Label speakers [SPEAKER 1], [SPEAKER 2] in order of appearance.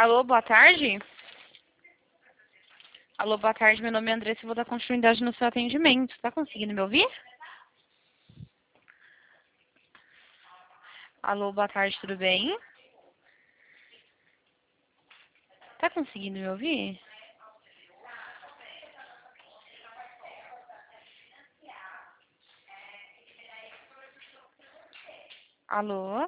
[SPEAKER 1] Alô, boa tarde? Alô, boa tarde. Meu nome é Andressa e vou dar continuidade no seu atendimento. Tá conseguindo me ouvir? Alô, boa tarde, tudo bem? Tá conseguindo me ouvir? Alô?